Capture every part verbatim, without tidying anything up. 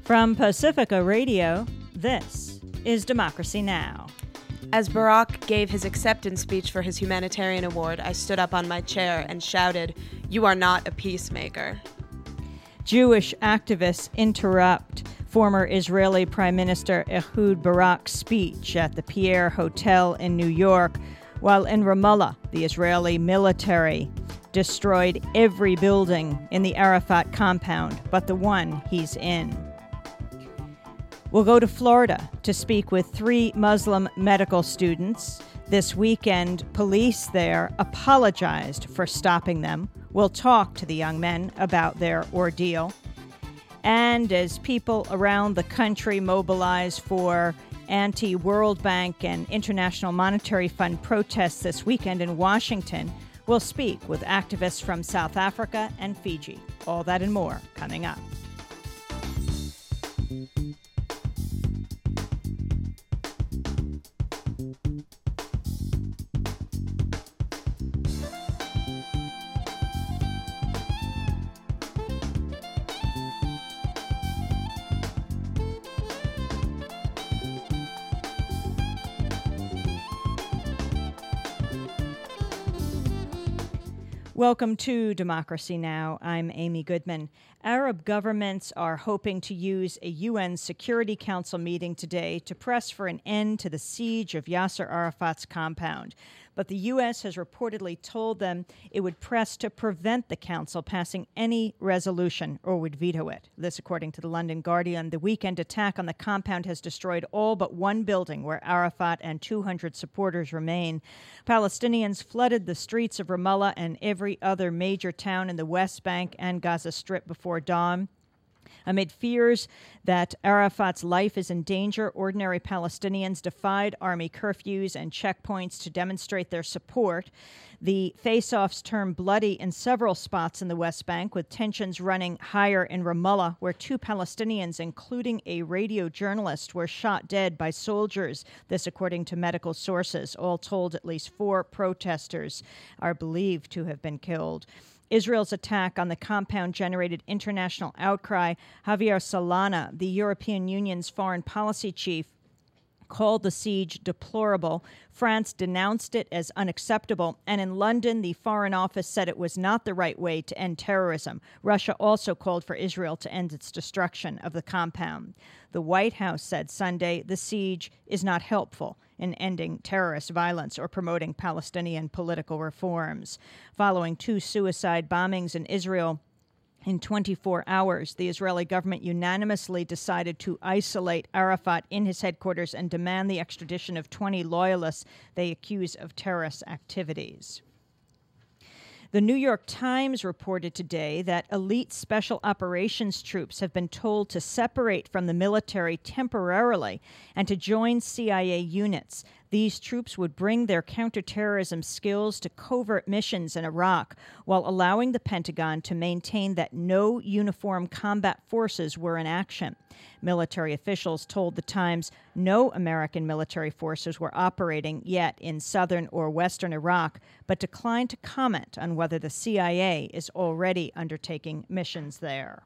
From Pacifica Radio, this is Democracy Now! As Barack gave his acceptance speech for his humanitarian award, I stood up on my chair and shouted, "You are not a peacemaker." Jewish activists interrupt former Israeli Prime Minister Ehud Barak's speech at the Pierre Hotel in New York, while in Ramallah, the Israeli military destroyed every building in the Arafat compound but the one he's in. We'll go to Florida to speak with three Muslim medical students. This weekend, police there apologized for stopping them. We'll talk to the young men about their ordeal. And as people around the country mobilize for anti-World Bank and International Monetary Fund protests this weekend in Washington, we'll speak with activists from South Africa and Fiji. All that and more coming up. Welcome to Democracy Now! I'm Amy Goodman. Arab governments are hoping to use a U N Security Council meeting today to press for an end to the siege of Yasser Arafat's compound. But the U S has reportedly told them it would press to prevent the council passing any resolution or would veto it. This, according to the London Guardian. The weekend attack on the compound has destroyed all but one building where Arafat and two hundred supporters remain. Palestinians flooded the streets of Ramallah and every other major town in the West Bank and Gaza Strip before dawn. Amid fears that Arafat's life is in danger, ordinary Palestinians defied army curfews and checkpoints to demonstrate their support. The face-offs turned bloody in several spots in the West Bank, with tensions running higher in Ramallah, where two Palestinians, including a radio journalist, were shot dead by soldiers. This, according to medical sources. All told, at least four protesters are believed to have been killed. Israel's attack on the compound generated international outcry. Javier Solana, the European Union's foreign policy chief, called the siege deplorable. France denounced it as unacceptable. And in London, the Foreign Office said it was not the right way to end terrorism. Russia also called for Israel to end its destruction of the compound. The White House said Sunday the siege is not helpful in ending terrorist violence or promoting Palestinian political reforms. Following two suicide bombings in Israel in twenty-four hours, the Israeli government unanimously decided to isolate Arafat in his headquarters and demand the extradition of twenty loyalists they accuse of terrorist activities. The New York Times reported today that elite special operations troops have been told to separate from the military temporarily and to join C I A units. These troops would bring their counterterrorism skills to covert missions in Iraq, while allowing the Pentagon to maintain that no uniformed combat forces were in action. Military officials told the Times no American military forces were operating yet in southern or western Iraq, but declined to comment on whether the C I A is already undertaking missions there.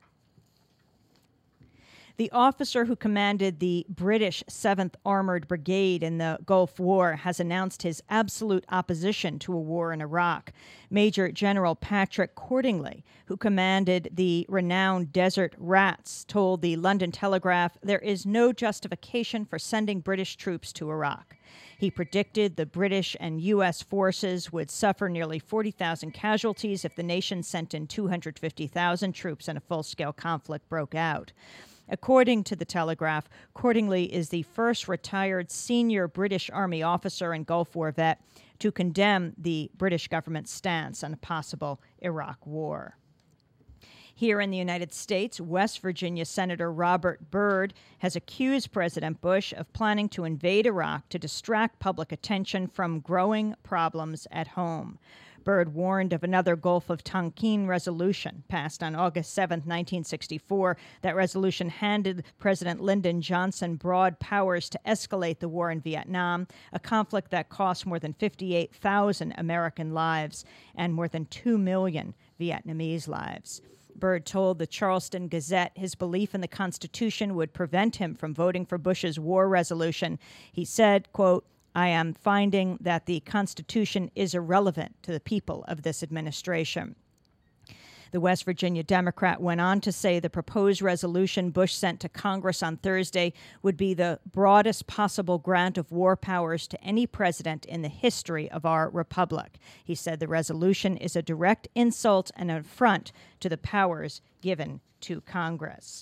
The officer who commanded the British seventh Armored Brigade in the Gulf War has announced his absolute opposition to a war in Iraq. Major General Patrick Cordingley, who commanded the renowned Desert Rats, told the London Telegraph there is no justification for sending British troops to Iraq. He predicted the British and U S forces would suffer nearly forty thousand casualties if the nation sent in two hundred fifty thousand troops and a full-scale conflict broke out. According to the Telegraph, Cordingley is the first retired senior British Army officer and Gulf War vet to condemn the British government's stance on a possible Iraq war. Here in the United States, West Virginia Senator Robert Byrd has accused President Bush of planning to invade Iraq to distract public attention from growing problems at home. Byrd warned of another Gulf of Tonkin resolution passed on August seventh, nineteen sixty-four. That resolution handed President Lyndon Johnson broad powers to escalate the war in Vietnam, a conflict that cost more than fifty-eight thousand American lives and more than two million Vietnamese lives. Byrd told the Charleston Gazette his belief in the Constitution would prevent him from voting for Bush's war resolution. He said, quote, "I am finding that the Constitution is irrelevant to the people of this administration." The West Virginia Democrat went on to say the proposed resolution Bush sent to Congress on Thursday would be the broadest possible grant of war powers to any president in the history of our republic. He said the resolution is a direct insult and affront to the powers given to Congress.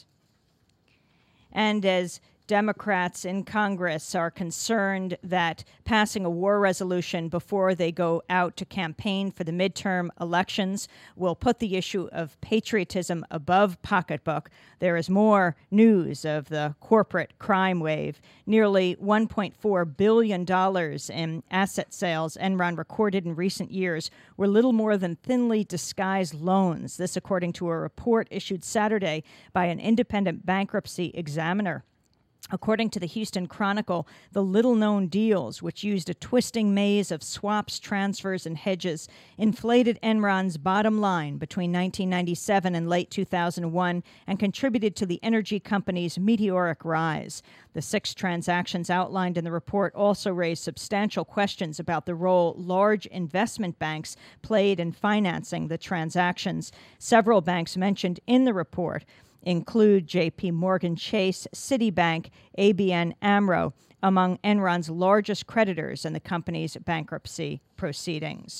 And as Democrats in Congress are concerned that passing a war resolution before they go out to campaign for the midterm elections will put the issue of patriotism above pocketbook, there is more news of the corporate crime wave. Nearly one point four billion dollars in asset sales Enron recorded in recent years were little more than thinly disguised loans. This according to a report issued Saturday by an independent bankruptcy examiner. According to the Houston Chronicle, the little-known deals, which used a twisting maze of swaps, transfers, and hedges, inflated Enron's bottom line between nineteen ninety-seven and late two thousand one and contributed to the energy company's meteoric rise. The six transactions outlined in the report also raised substantial questions about the role large investment banks played in financing the transactions. Several banks mentioned in the report include J P Morgan Chase, Citibank, A B N AMRO, among Enron's largest creditors in the company's bankruptcy proceedings.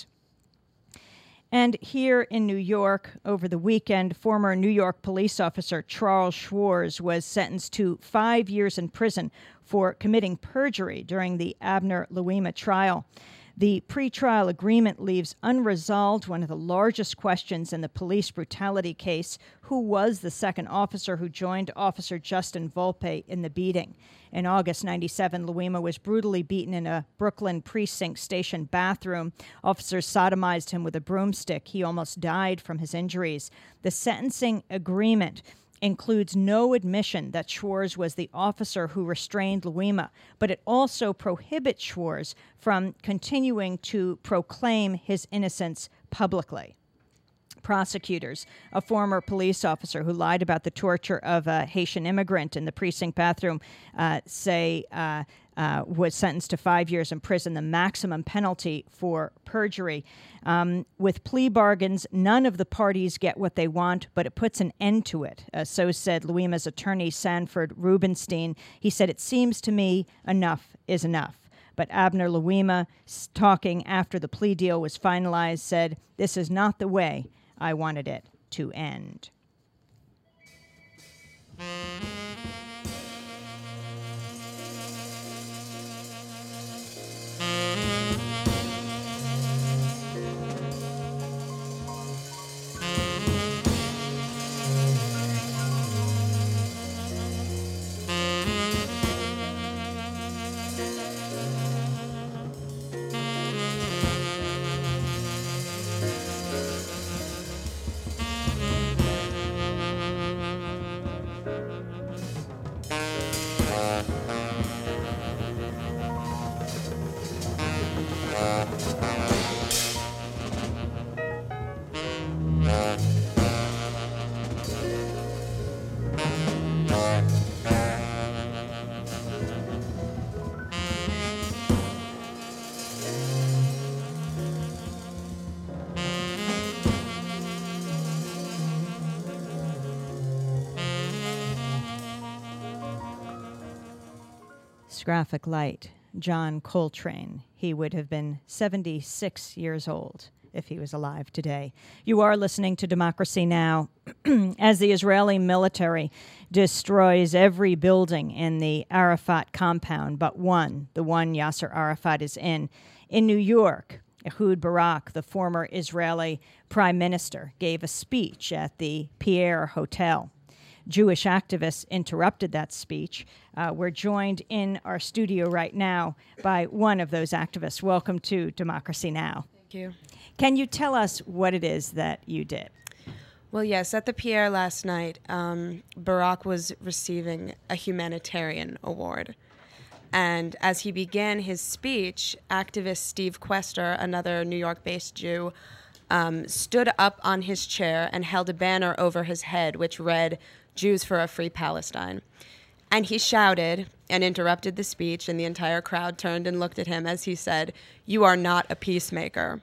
And here in New York, over the weekend, former New York police officer Charles Schwarz was sentenced to five years in prison for committing perjury during the Abner Louima trial. The pretrial agreement leaves unresolved one of the largest questions in the police brutality case: who was the second officer who joined Officer Justin Volpe in the beating? In August ninety-seven, Louima was brutally beaten in a Brooklyn precinct station bathroom. Officers sodomized him with a broomstick. He almost died from his injuries. The sentencing agreement includes no admission that Schwarz was the officer who restrained Louima, but it also prohibits Schwarz from continuing to proclaim his innocence publicly. Prosecutors, a former police officer who lied about the torture of a Haitian immigrant in the precinct bathroom, uh, say uh, uh, was sentenced to five years in prison, the maximum penalty for perjury. Um, with plea bargains, none of the parties get what they want, but it puts an end to it. Uh, so said Louima's attorney, Sanford Rubenstein. He said, "It seems to me enough is enough." But Abner Louima, talking after the plea deal was finalized, said, "This is not the way I wanted it to end." Graphic light, John Coltrane. He would have been seventy-six years old if he was alive today. You are listening to Democracy Now! As the Israeli military destroys every building in the Arafat compound but one, the one Yasser Arafat is in. In New York, Ehud Barak, the former Israeli prime minister, gave a speech at the Pierre Hotel. Jewish activists interrupted that speech. Uh, we're joined in our studio right now by one of those activists. Welcome to Democracy Now! Thank you. Can you tell us what it is that you did? Well, yes, at the Pierre last night, um, Barak was receiving a humanitarian award. And as he began his speech, activist Steve Quester, another New York-based Jew, um, stood up on his chair and held a banner over his head which read, "Jews for a Free Palestine." And he shouted and interrupted the speech, and the entire crowd turned and looked at him as he said, "You are not a peacemaker."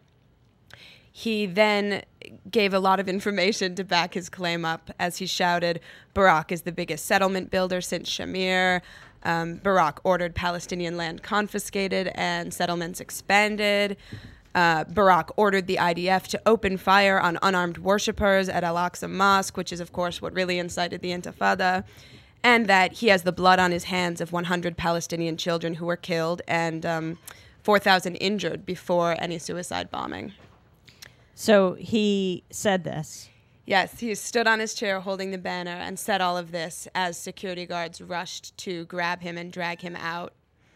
He then gave a lot of information to back his claim up as he shouted, Barak is the biggest settlement builder since Shamir. Um, Barak ordered Palestinian land confiscated and settlements expanded. Uh, Barak ordered the I D F to open fire on unarmed worshippers at Al-Aqsa Mosque, which is, of course, what really incited the Intifada, and that he has the blood on his hands of one hundred Palestinian children who were killed and um, four thousand injured before any suicide bombing. So he said this. Yes, he stood on his chair holding the banner and said all of this as security guards rushed to grab him and drag him out.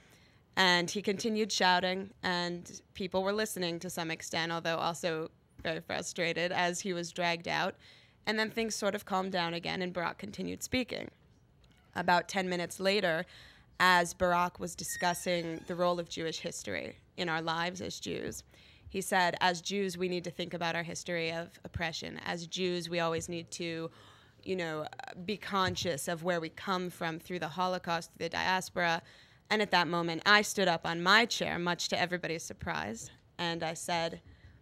And he continued shouting, and people were listening to some extent, although also very frustrated as he was dragged out. And then things sort of calmed down again, and Barak continued speaking. About ten minutes later, as Barak was discussing the role of Jewish history in our lives as Jews, he said, as Jews, we need to think about our history of oppression. As Jews, we always need to, you know, be conscious of where we come from through the Holocaust, through the diaspora. And at that moment, I stood up on my chair, much to everybody's surprise, and I said,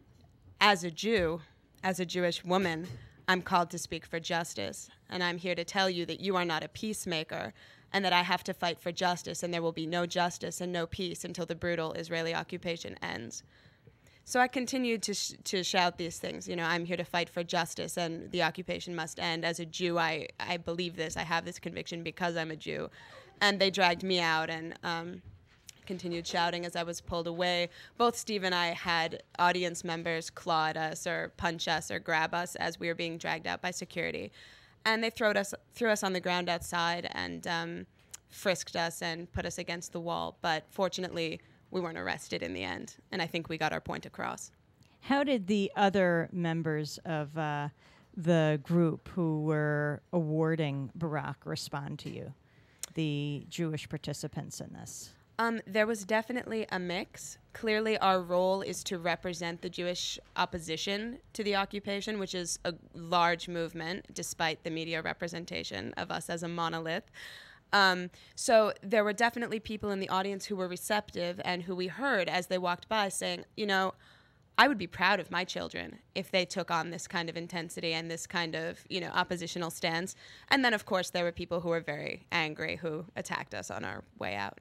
as a Jew, as a Jewish woman, I'm called to speak for justice, and I'm here to tell you that you are not a peacemaker, and that I have to fight for justice, and there will be no justice and no peace until the brutal Israeli occupation ends. So I continued to sh- to shout these things. You know, I'm here to fight for justice, and the occupation must end. As a Jew, I, I believe this. I have this conviction because I'm a Jew. And they dragged me out and um, continued shouting as I was pulled away. Both Steve and I had audience members claw at us or punch us or grab us as we were being dragged out by security. And they threw us, threw us on the ground outside and um, frisked us and put us against the wall. But fortunately, we weren't arrested in the end, and I think we got our point across. How did the other members of uh, the group who were awarding Barak respond to you, the Jewish participants in this? Um, there was definitely a mix. Clearly, our role is to represent the Jewish opposition to the occupation, which is a large movement, despite the media representation of us as a monolith. Um, so there were definitely people in the audience who were receptive and who we heard as they walked by saying, you know, I would be proud of my children if they took on this kind of intensity and this kind of, you know, oppositional stance. And then, of course, there were people who were very angry who attacked us on our way out.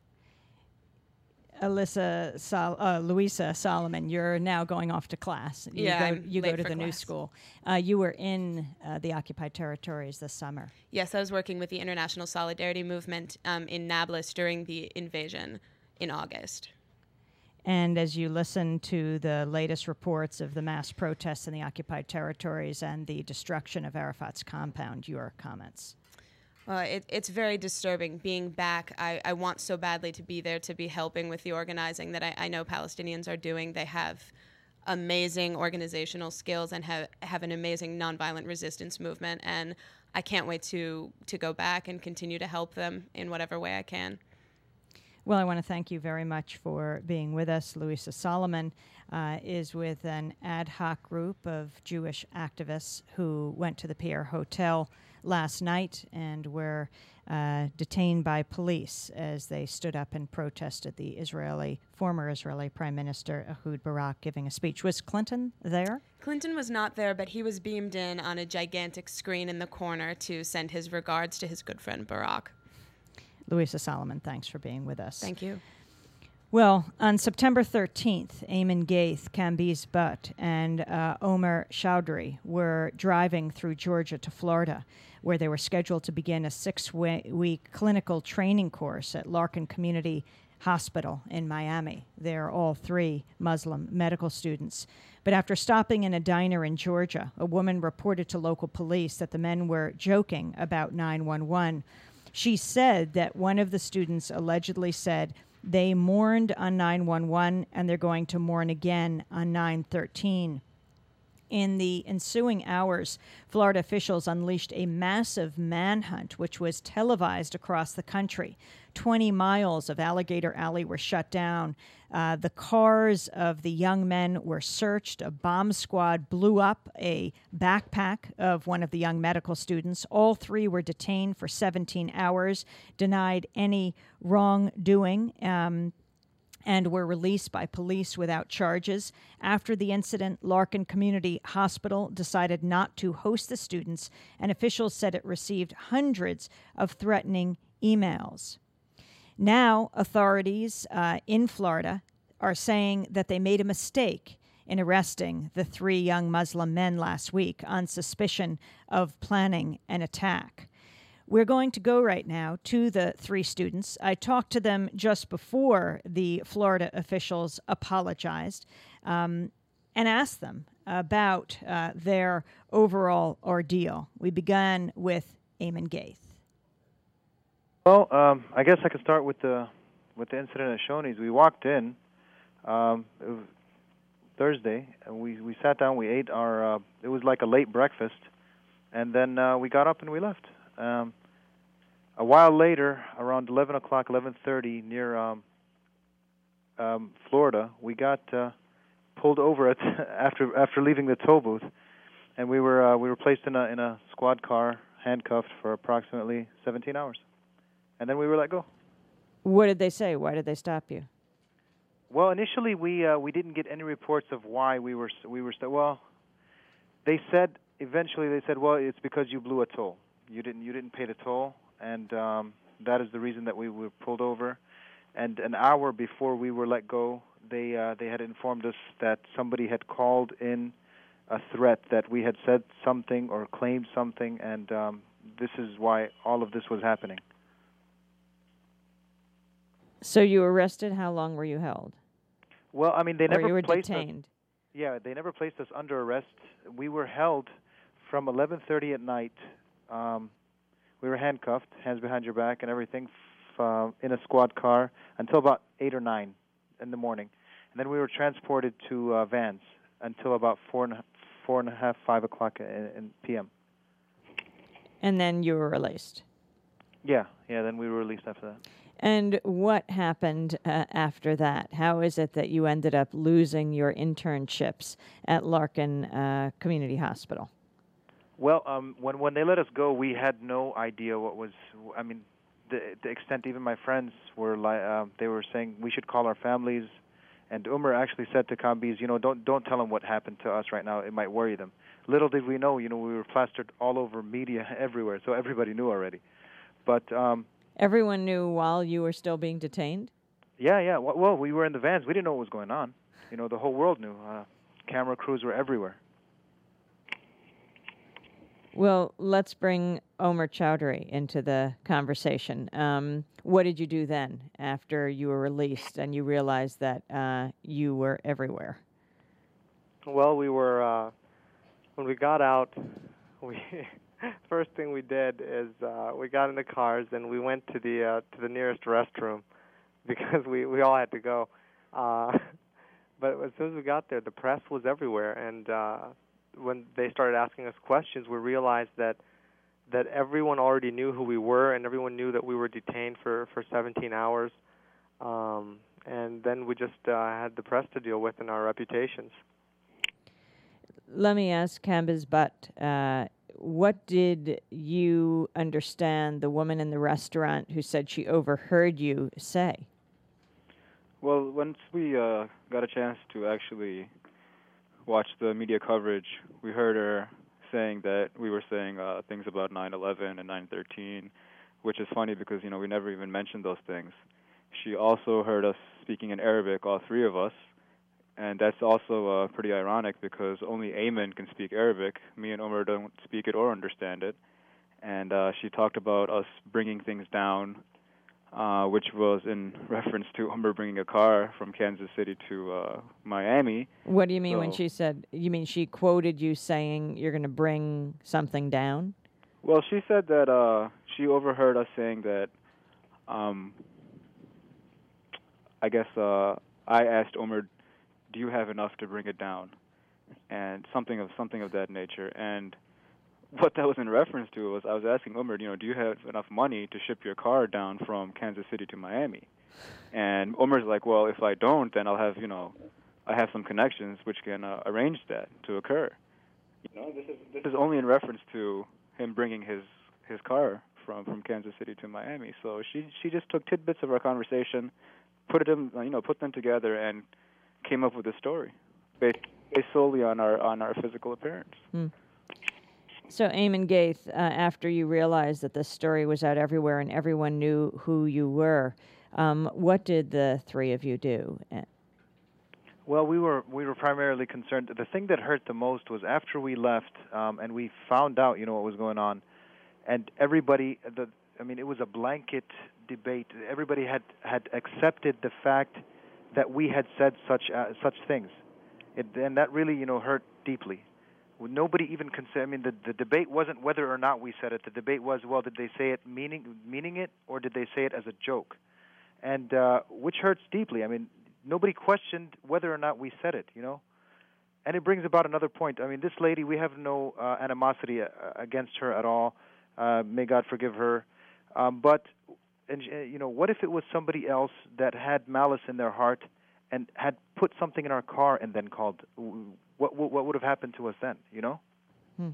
Alyssa, Sol- uh, Louisa Solomon, you're now going off to class. You yeah, go, I'm you late go to for the class. new school. Uh, you were in uh, the occupied territories this summer. Yes, I was working with the International Solidarity Movement um, in Nablus during the invasion in August. And as you listen to the latest reports of the mass protests in the occupied territories and the destruction of Arafat's compound, your comments? Well, it, it's very disturbing being back. I, I want so badly to be there to be helping with the organizing that I, I know Palestinians are doing. They have amazing organizational skills and have, have an amazing nonviolent resistance movement. And I can't wait to, to go back and continue to help them in whatever way I can. Well, I want to thank you very much for being with us. Louisa Solomon uh, is with an ad hoc group of Jewish activists who went to the Pierre Hotel last night and were uh, detained by police as they stood up and protested the Israeli, former Israeli Prime Minister Ehud Barak giving a speech. Was Clinton there? Clinton was not there, but he was beamed in on a gigantic screen in the corner to send his regards to his good friend Barak. Louisa Solomon, thanks for being with us. Thank you. Well, on September thirteenth, Eamon Gaith, Kambiz Butt, and uh, Omer Chowdhury were driving through Georgia to Florida, where they were scheduled to begin a six-week clinical training course at Larkin Community Hospital in Miami. They're all three Muslim medical students. But after stopping in a diner in Georgia, a woman reported to local police that the men were joking about nine one one. She said that one of the students allegedly said they mourned on nine one one and they're going to mourn again on nine thirteen. In the ensuing hours, Florida officials unleashed a massive manhunt, which was televised across the country. twenty miles of Alligator Alley were shut down. Uh, the cars of the young men were searched. A bomb squad blew up a backpack of one of the young medical students. All three were detained for seventeen hours, denied any wrongdoing. Um, and were released by police without charges. After the incident, Larkin Community Hospital decided not to host the students, and officials said it received hundreds of threatening emails. Now, authorities uh, in Florida are saying that they made a mistake in arresting the three young Muslim men last week on suspicion of planning an attack. We're going to go right now to the three students. I talked to them just before the Florida officials apologized um, and asked them about uh, their overall ordeal. We began with Eamon Gaith. Well, um, I guess I could start with the with the incident at Shoney's. We walked in um, it was Thursday, and we, we sat down. We ate our. Uh, it was like a late breakfast, and then uh, we got up and we left. Um, a while later, around eleven o'clock, eleven thirty, near um, um, Florida, we got uh, pulled over at after after leaving the toll booth, and we were uh, we were placed in a in a squad car, handcuffed for approximately seventeen hours, and then we were let go. What did they say? Why did they stop you? Well, initially we uh, we didn't get any reports of why we were we were st- well. They said eventually they said, well, it's because you blew a toll. You didn't you didn't pay the toll, and um, that is the reason that we were pulled over. And an hour before we were let go, they uh, they had informed us that somebody had called in a threat that we had said something or claimed something, and um, this is why all of this was happening. So you were arrested. How long were you held? Well, I mean, they or never you were placed detained. us. Yeah, they never placed us under arrest. We were held from eleven thirty at night. Um, we were handcuffed, hands behind your back, and everything, f- uh, in a squad car until about eight or nine in the morning, and then we were transported to uh, vans until about four and a, four and a half, five o'clock in, in p m. And then you were released. Yeah, yeah. Then we were released after that. And what happened uh, after that? How is it that you ended up losing your internships at Larkin uh, Community Hospital? Well, um, when when they let us go, we had no idea what was. I mean, the the extent. Even my friends were like, uh, they were saying we should call our families, and Umar actually said to Kambiz, you know, don't don't tell them what happened to us right now. It might worry them. Little did we know, you know, we were plastered all over media everywhere, so everybody knew already. But um, everyone knew while you were still being detained? Yeah, yeah. Well, we were in the vans. We didn't know what was going on. You know, the whole world knew. Uh, camera crews were everywhere. Well, let's bring Omar Chowdhury into the conversation. Um, what did you do then after you were released and you realized that uh, you were everywhere? Well, we were, uh, when we got out, we first thing we did is uh, we got in the cars and we went to the uh, to the nearest restroom because we, we all had to go. Uh, but as soon as we got there, the press was everywhere, and uh, when they started asking us questions, we realized that that everyone already knew who we were, and everyone knew that we were detained for, for seventeen hours. Um, and then we just uh, had the press to deal with and our reputations. Let me ask Kambiz Butt, uh, what did you understand the woman in the restaurant who said she overheard you say? Well, once we uh, got a chance to actually watch the media coverage, we heard her saying that we were saying uh, things about nine eleven and nine thirteen, which is funny because, you know, we never even mentioned those things. She also heard us speaking in Arabic, all three of us, and that's also uh, pretty ironic because only Eamon can speak Arabic. Me and Omar don't speak it or understand it. And uh, she talked about us bringing things down, uh, which was in reference to Umar bringing a car from Kansas City to uh, Miami. What do you mean so, when she said, you mean she quoted you saying you're going to bring something down? Well, she said that uh, she overheard us saying that, um, I guess uh, I asked Umar, do you have enough to bring it down? and something of something of that nature. And what that was in reference to was I was asking Umar, you know, do you have enough money to ship your car down from Kansas City to Miami? And Umar's like, well, if I don't, then I'll have, you know, I have some connections which can uh, arrange that to occur. You know, this is this is only in reference to him bringing his his car from from Kansas City to Miami. So she she just took tidbits of our conversation, put them you know put them together, and came up with a story based, based solely on our on our physical appearance. Hmm. So, Eamon Gaith, uh, after you realized that this story was out everywhere and everyone knew who you were, um, what did the three of you do? Well, we were we were primarily concerned. The thing that hurt the most was after we left um, and we found out, you know, what was going on, and everybody, the I mean, it was a blanket debate. Everybody had had accepted the fact that we had said such uh, such things, it, and that really, you know, hurt deeply. Nobody even considered. I mean, the the debate wasn't whether or not we said it. The debate was, well, did they say it meaning meaning it, or did they say it as a joke? And uh, which hurts deeply. I mean, nobody questioned whether or not we said it, you know. And it brings about another point. I mean, this lady, we have no uh, animosity uh, against her at all. Uh, may God forgive her. Um, but, and, uh, you know, what if it was somebody else that had malice in their heart and had put something in our car and then called? What what, what would have happened to us then, you know? Hmm.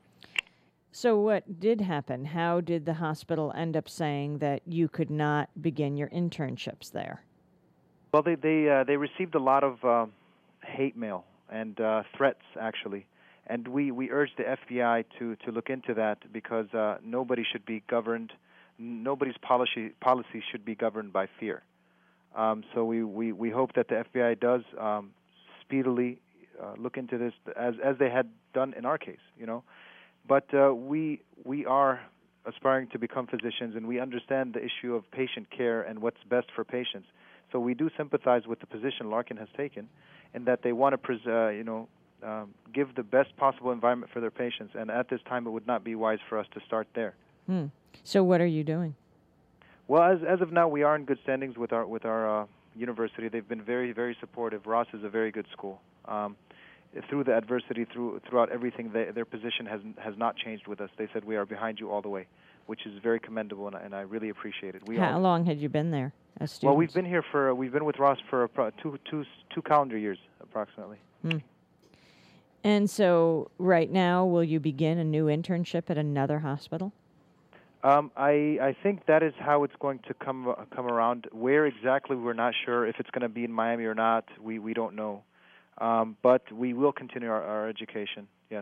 So what did happen? How did the hospital end up saying that you could not begin your internships there? Well, they they uh, they received a lot of uh, hate mail and uh, threats, actually, and we, we urged the F B I to, to look into that because uh, nobody should be governed, nobody's policy policy should be governed by fear. Um, so we, we, we hope that the F B I does um, speedily uh, look into this as as they had done in our case, you know. But uh, we we are aspiring to become physicians, and we understand the issue of patient care and what's best for patients. So we do sympathize with the position Larkin has taken, in that they want to, pres- uh, you know, um, give the best possible environment for their patients. And at this time, it would not be wise for us to start there. Hmm. So what are you doing? Well, as as of now, we are in good standings with our with our uh, university. They've been very very supportive. Ross is a very good school. Um, through the adversity, through throughout everything, they, their position has has not changed with us. They said we are behind you all the way, which is very commendable, and, and I really appreciate it. We How all, long had you been there as students? Well, we've been here for we've been with Ross for appro- two two two calendar years approximately. Hmm. And so, right now, will you begin a new internship at another hospital? Um, I I think that is how it's going to come uh, come around. Where exactly, we're not sure. If it's going to be in Miami or not, we we don't know. Um, but we will continue our, our education. Yes.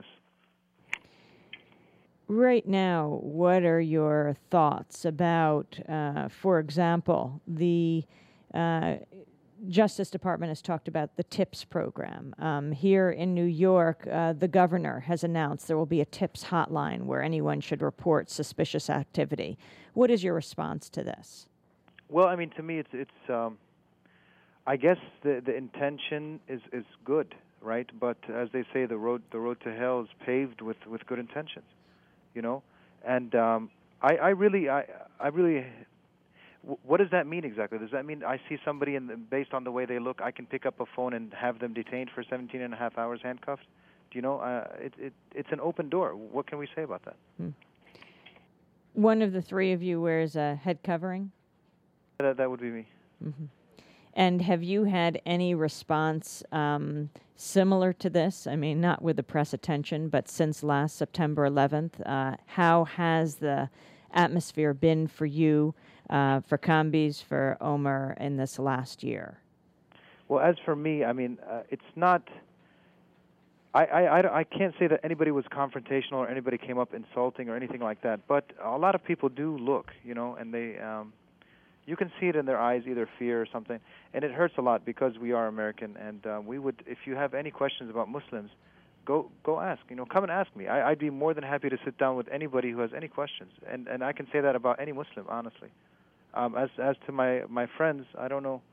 Right now, what are your thoughts about, uh, for example, the uh, Justice Department has talked about the TIPS program. Um, here in New York, uh, the governor has announced there will be a TIPS hotline where anyone should report suspicious activity. What is your response to this? Well, I mean, to me, it's it's. Um, I guess the the intention is, is good, right? But as they say, the road the road to hell is paved with, with good intentions, you know. And um, I I really I I really. What does that mean exactly? Does that mean I see somebody and based on the way they look, I can pick up a phone and have them detained for seventeen and a half hours handcuffed? Do you know? Uh, it it it's an open door. What can we say about that? Hmm. One of the three of you wears a head covering? That that would be me. Mm-hmm. And have you had any response um, similar to this? I mean, not with the press attention, but since last September eleventh, uh, how has the atmosphere been for you, uh, for Kambiz, for Omar in this last year? Well, as for me, I mean, uh, it's not. I, I, I, I can't say that anybody was confrontational or anybody came up insulting or anything like that. But a lot of people do look, you know, and they. Um, You can see it in their eyes, either fear or something, and it hurts a lot because we are American. And uh, we would, if you have any questions about Muslims, go go ask. You know, come and ask me. I, I'd be more than happy to sit down with anybody who has any questions. And and I can say that about any Muslim, honestly. Um, as as to my my friends, I don't know.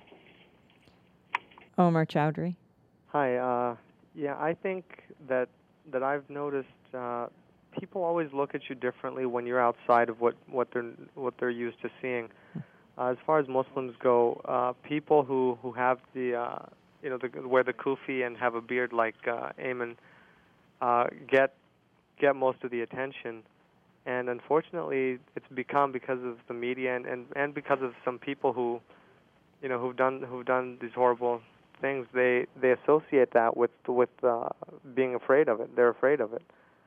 Omar Chowdhury. Hi. Uh, yeah, I think that that I've noticed. Uh, People always look at you differently when you're outside of what, what they're what they're used to seeing. Uh, as far as Muslims go, uh, people who, who have the uh, you know, the, wear the kufi and have a beard like uh, Ayman, uh, get get most of the attention. And unfortunately, it's become because of the media and, and, and because of some people who, you know, who've done who've done these horrible things. They they associate that with with uh, being afraid of it. They're afraid of it.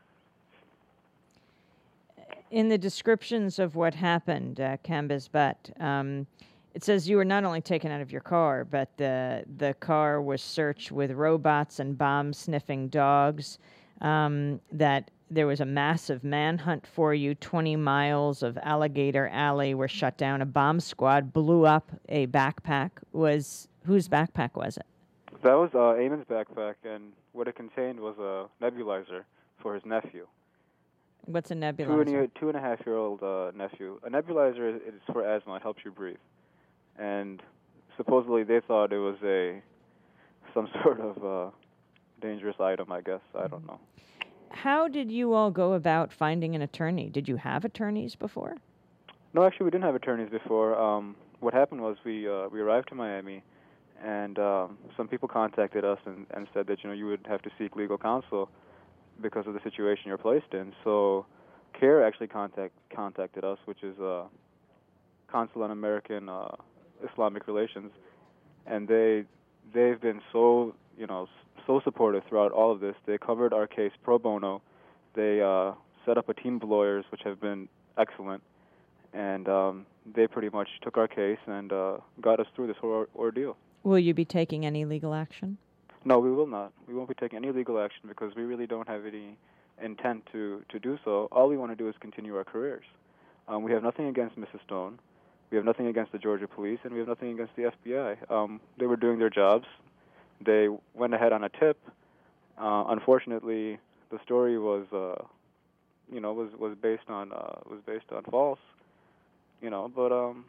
In the descriptions of what happened, uh, Kambiz Butt, um, it says you were not only taken out of your car, but the the car was searched with robots and bomb-sniffing dogs. Um, that there was a massive manhunt for you. twenty miles of Alligator Alley were shut down. A bomb squad blew up a backpack. Was whose backpack was it? That was uh, Ayman's backpack, and what it contained was a nebulizer for his nephew. What's a nebulizer? Two and, a, two and a half year old uh, nephew. A nebulizer is, is for asthma. It helps you breathe. And supposedly they thought it was a some sort of uh, dangerous item, I guess. I don't know. How did you all go about finding an attorney? Did you have attorneys before? No, actually, we didn't have attorneys before. Um, what happened was we uh, we arrived to Miami, and um, some people contacted us and, and said that, you know, you would have to seek legal counsel because of the situation you're placed in. So CARE actually contact, contacted us, which is uh, Council on American uh, Islamic Relations, and they, they've been so, you know, so supportive throughout all of this. They covered our case pro bono. They uh, set up a team of lawyers, which have been excellent, and um, they pretty much took our case and uh, got us through this whole ordeal. Will you be taking any legal action? No, we will not. We won't be taking any legal action because we really don't have any intent to, to do so. All we want to do is continue our careers. Um, we have nothing against Missus Stone. We have nothing against the Georgia police, and we have nothing against the F B I. Um, they were doing their jobs. They went ahead on a tip. Uh, unfortunately, the story was, uh, you know, was, was based on uh, was based on false. You know, but um,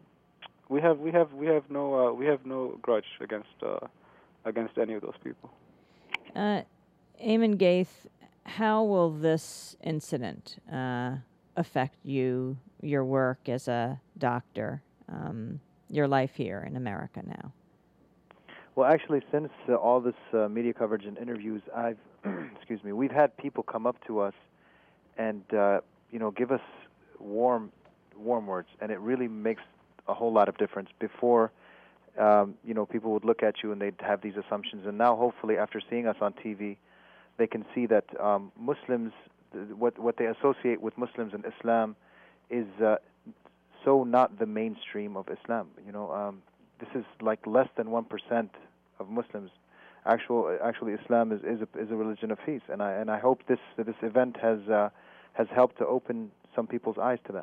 we have we have we have no uh, we have no grudge against. Uh, against any of those people. Uh, Ayman Gaith, how will this incident uh, affect you, your work as a doctor, um, your life here in America now? Well, actually, since uh, all this uh, media coverage and interviews, I've, excuse me, we've had people come up to us and, uh, you know, give us warm, warm words, and it really makes a whole lot of difference. Before, Um, you know, people would look at you and they'd have these assumptions. And now, hopefully, after seeing us on T V, they can see that um, Muslims, th- what what they associate with Muslims and Islam, is uh, so not the mainstream of Islam. You know, um, this is like less than one percent of Muslims. Actual, actually, Islam is is a, is a religion of peace. And I and I hope this this event has uh, has helped to open some people's eyes to that.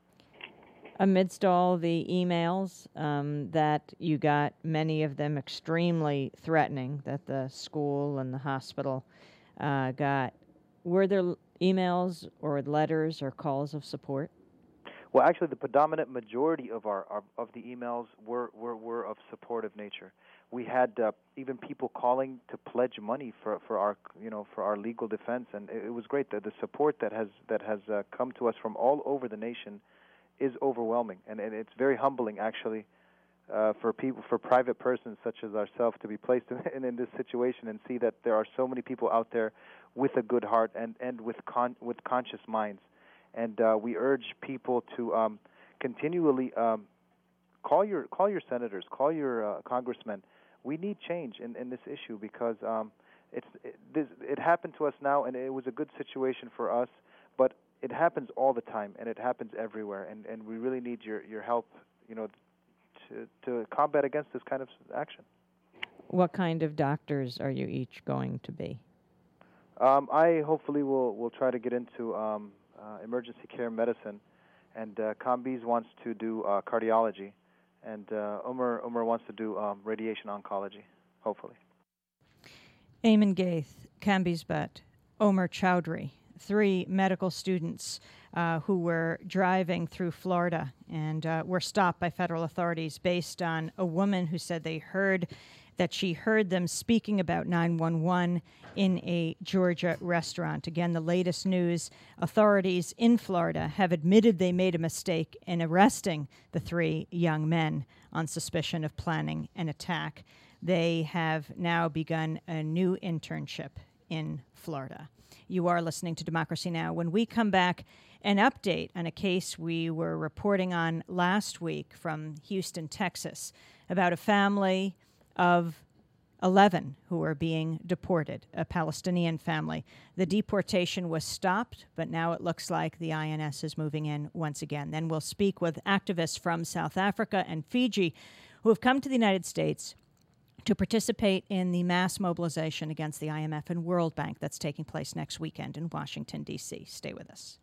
Amidst all the emails um, that you got, many of them extremely threatening, that the school and the hospital uh, got, were there l- emails or letters or calls of support? Well, actually, the predominant majority of our, our of the emails were, were, were of supportive nature. We had uh, even people calling to pledge money for, for our you know for our legal defense, and it, it was great. The, the support that has that has uh, come to us from all over the nation is overwhelming, and, and it's very humbling, actually, uh, for people, for private persons such as ourselves, to be placed in, in, in this situation and see that there are so many people out there with a good heart and and with con- with conscious minds, and uh, we urge people to um, continually um, call your call your senators, call your uh, congressmen. We need change in, in this issue because um, it's it, this, it happened to us now, and it was a good situation for us, but it happens all the time, and it happens everywhere, and, and we really need your, your help, you know, to to combat against this kind of action. What kind of doctors are you each going to be? Um, I hopefully will will try to get into um, uh, emergency care medicine, and uh, Kambiz wants to do uh, cardiology, and uh, Umar Umar wants to do um, radiation oncology, hopefully. Ayman Gaith, Kambiz Butt, Omar Chowdhury, three medical students uh, who were driving through Florida and uh, were stopped by federal authorities based on a woman who said they heard that she heard them speaking about nine one one in a Georgia restaurant. Again, the latest news, authorities in Florida have admitted they made a mistake in arresting the three young men on suspicion of planning an attack. They have now begun a new internship in Florida. You are listening to Democracy Now! When we come back, an update on a case we were reporting on last week from Houston, Texas, about a family of eleven who are being deported, a Palestinian family. The deportation was stopped, but now it looks like the I N S is moving in once again. Then we'll speak with activists from South Africa and Fiji who have come to the United States to participate in the mass mobilization against the I M F and World Bank that's taking place next weekend in Washington, D C. Stay with us.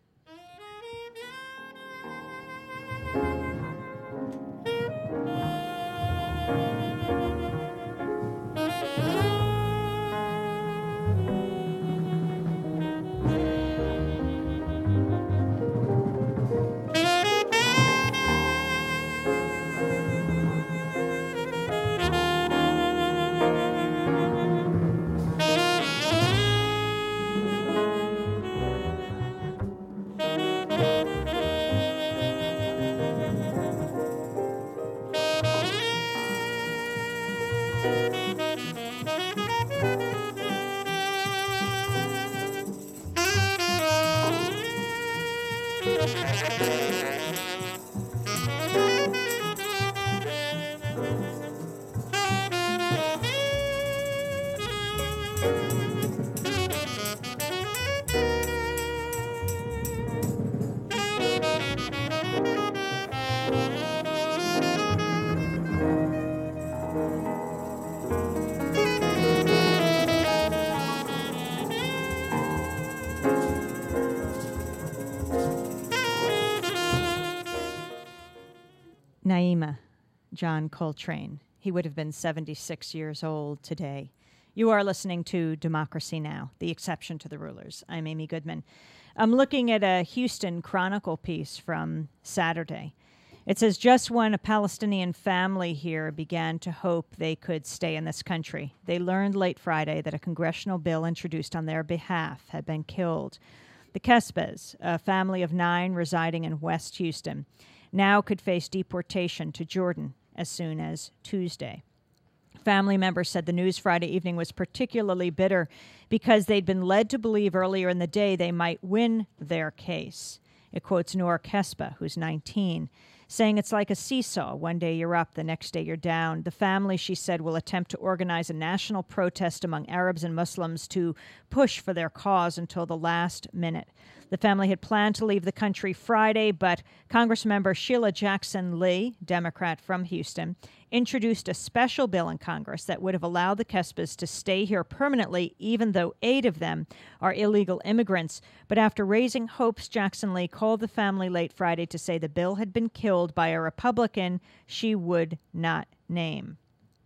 Naima John Coltrane. He would have been seventy-six years old today. You are listening to Democracy Now!, the exception to the rulers. I'm Amy Goodman. I'm looking at a Houston Chronicle piece from Saturday. It says, just when a Palestinian family here began to hope they could stay in this country, they learned late Friday that a congressional bill introduced on their behalf had been killed. The Kespes, a family of nine residing in West Houston, now could face deportation to Jordan as soon as Tuesday. Family members said the news Friday evening was particularly bitter because they'd been led to believe earlier in the day they might win their case. It quotes Noor Kespa, who's nineteen, saying it's like a seesaw. One day you're up, the next day you're down. The family, she said, will attempt to organize a national protest among Arabs and Muslims to push for their cause until the last minute. The family had planned to leave the country Friday, but Congressmember Sheila Jackson Lee, Democrat from Houston, introduced a special bill in Congress that would have allowed the Kespes to stay here permanently, even though eight of them are illegal immigrants. But after raising hopes, Jackson Lee called the family late Friday to say the bill had been killed by a Republican she would not name.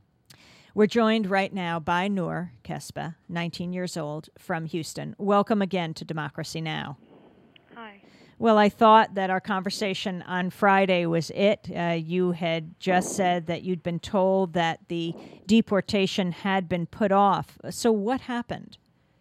We're joined right now by Noor Kespa, nineteen years old, from Houston. Welcome again to Democracy Now! Hi. Well, I thought that our conversation on Friday was it. Uh, you had just said that you'd been told that the deportation had been put off. So what happened?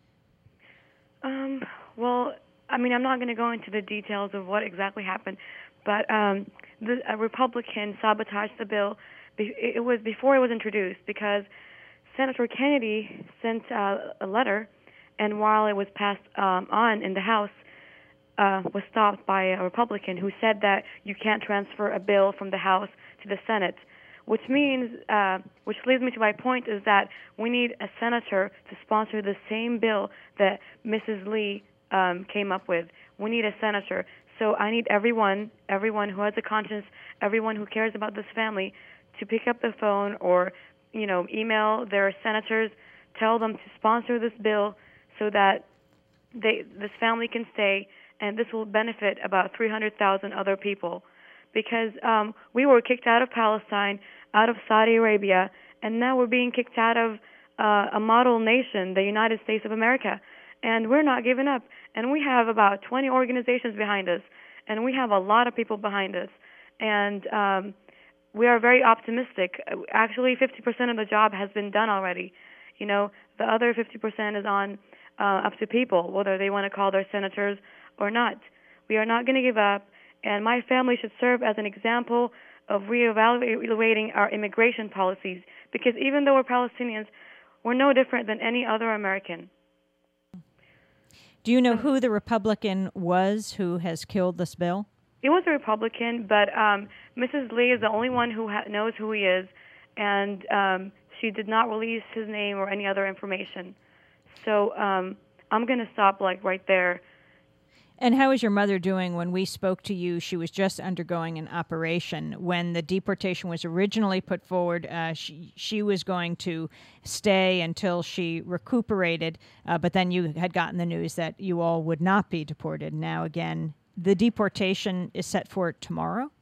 Um, well, I mean, I'm not going to go into the details of what exactly happened, but um, the, a Republican sabotaged the bill. It was before it was introduced because Senator Kennedy sent uh, a letter, and while it was passed um, on in the House, uh, was stopped by a Republican who said that you can't transfer a bill from the House to the Senate, which means, uh, which leads me to my point, is that we need a senator to sponsor the same bill that Missus Lee um, came up with. We need a senator. So I need everyone, everyone who has a conscience, everyone who cares about this family, to pick up the phone or, you know, email their senators, tell them to sponsor this bill so that they, this family can stay, and this will benefit about three hundred thousand other people. Because um, we were kicked out of Palestine, out of Saudi Arabia, and now we're being kicked out of uh, a model nation, the United States of America. And we're not giving up. And we have about twenty organizations behind us, and we have a lot of people behind us. And um, we are very optimistic. Actually, fifty percent of the job has been done already. You know, the other fifty percent is on uh, up to people, whether they want to call their senators or not. We are not going to give up, and my family should serve as an example of reevaluating our immigration policies, because even though we're Palestinians, we're no different than any other American. Do you know who the Republican was who has killed this bill? He was a Republican, but um, Missus Lee is the only one who ha- knows who he is, and um, she did not release his name or any other information. So um, I'm going to stop like right there. And how is your mother doing? When we spoke to you, she was just undergoing an operation. When the deportation was originally put forward, uh, she, she was going to stay until she recuperated, uh, but then you had gotten the news that you all would not be deported. Now, again, the deportation is set for tomorrow?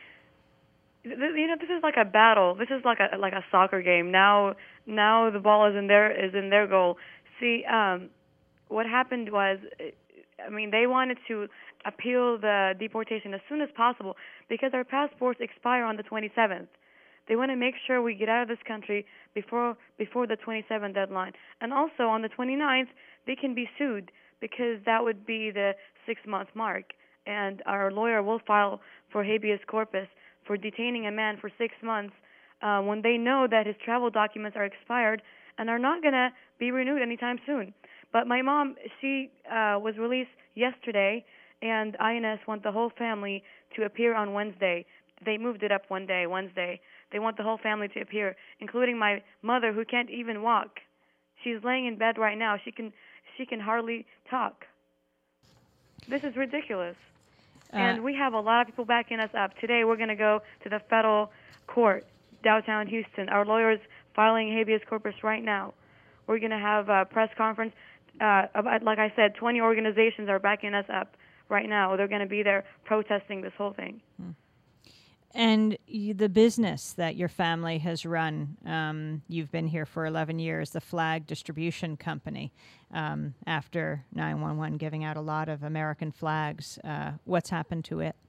You know, this is like a battle. This is like a like a soccer game. Now, now the ball is in their is in their goal. See, um, what happened was, I mean, they wanted to appeal the deportation as soon as possible because our passports expire on the twenty-seventh. They want to make sure we get out of this country before before the twenty-seventh deadline. And also on the twenty-ninth, they can be sued because that would be the six-month mark. And our lawyer will file for habeas corpus for detaining a man for six months uh, when they know that his travel documents are expired and are not going to be renewed anytime soon. But my mom, she uh, was released yesterday, and I N S want the whole family to appear on Wednesday. They moved it up one day, Wednesday. They want the whole family to appear, including my mother, who can't even walk. She's laying in bed right now. She can she can hardly talk. This is ridiculous. Uh, and we have a lot of people backing us up. Today we're going to go to the federal court, downtown Houston. Our lawyer's filing habeas corpus right now. We're going to have a press conference. Uh, about, like I said, twenty organizations are backing us up right now. They're going to be there protesting this whole thing. Hmm. And you, the business that your family has run, um, you've been here for eleven years, the Flag Distribution Company, um, after nine one one giving out a lot of American flags. Uh, what's happened to it?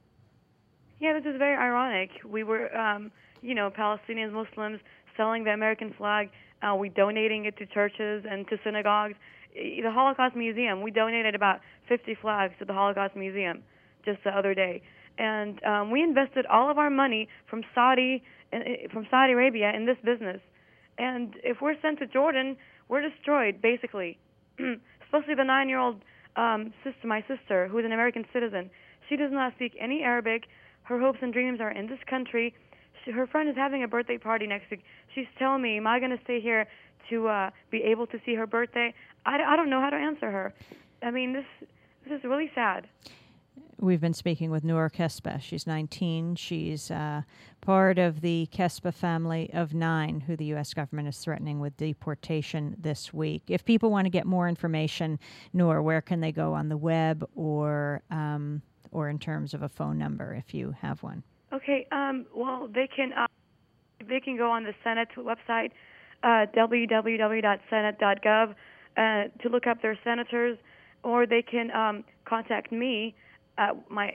Yeah, this is very ironic. We were, um, you know, Palestinians, Muslims selling the American flag. Uh, we donating it to churches and to synagogues. The Holocaust Museum, we donated about fifty flags to the Holocaust Museum just the other day. And um, we invested all of our money from Saudi from Saudi Arabia in this business. And if we're sent to Jordan, we're destroyed, basically. Especially the nine-year-old um, sister, my sister, who is an American citizen. She does not speak any Arabic. Her hopes and dreams are in this country. She, her friend is having a birthday party next week. She's telling me, am I going to stay here to uh, be able to see her birthday? I, I don't know how to answer her. I mean, this this is really sad. We've been speaking with Noor Kesbeh. She's nineteen. She's uh, part of the Kesbeh family of nine who the U S government is threatening with deportation this week. If people want to get more information, Noor, where can they go on the web or um, or in terms of a phone number if you have one? Okay. Um, well, they can uh, they can go on the Senate website, uh, w w w dot senate dot gov, uh, to look up their senators, or they can um, contact me. Uh, my